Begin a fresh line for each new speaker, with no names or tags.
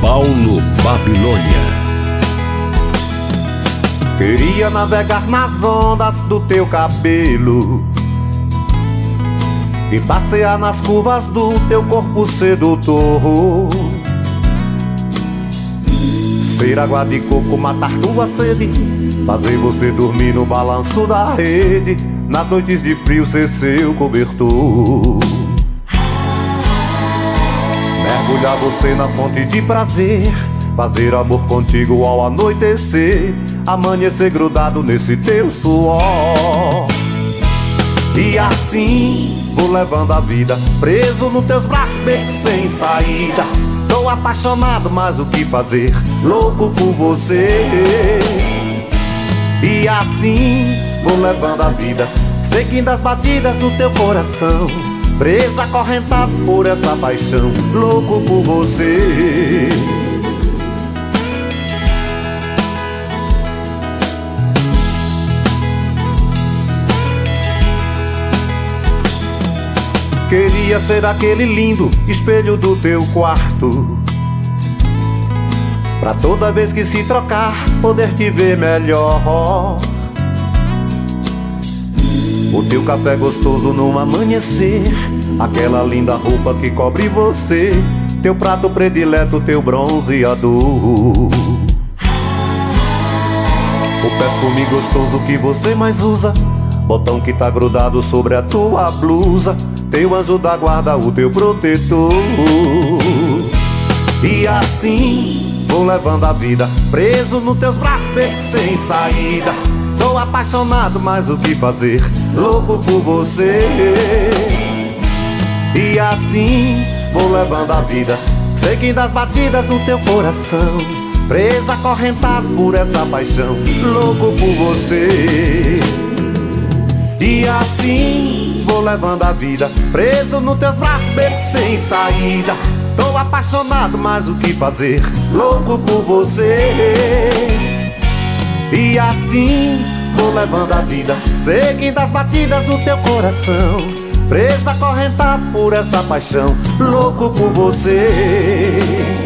Paulo Babilônia.
Queria navegar nas ondas do teu cabelo e passear nas curvas do teu corpo sedutor. Ser água de coco, matar tua sede, fazer você dormir no balanço da rede, nas noites de frio ser seu cobertor. Mergulhar você na fonte de prazer, fazer amor contigo ao anoitecer, amanhecer grudado nesse teu suor. E assim vou levando a vida, preso nos teus braços, beco sem saída. Tô apaixonado, mas o que fazer? Louco por você. E assim vou levando a vida, seguindo as batidas do teu coração, preso, acorrentado por essa paixão, louco por você. Queria ser aquele lindo espelho do teu quarto, pra toda vez que se trocar, poder te ver melhor. O teu café gostoso no amanhecer, aquela linda roupa que cobre você, teu prato predileto, teu bronzeador. O perfume gostoso que você mais usa, botão que tá grudado sobre a tua blusa, teu anjo da guarda, o teu protetor. E assim vou levando a vida, preso nos teus braços, beco sem saída. Tô apaixonado, mas o que fazer? Louco por você. E assim vou levando a vida, seguindo as batidas do teu coração, preso, acorrentado por essa paixão, louco por você. E assim vou levando a vida, preso nos teus braços, beco sem saída. Tô apaixonado, mas o que fazer? Louco por você. E assim vou levando a vida, seguindo as batidas do teu coração, preso, acorrentado por essa paixão, louco por você.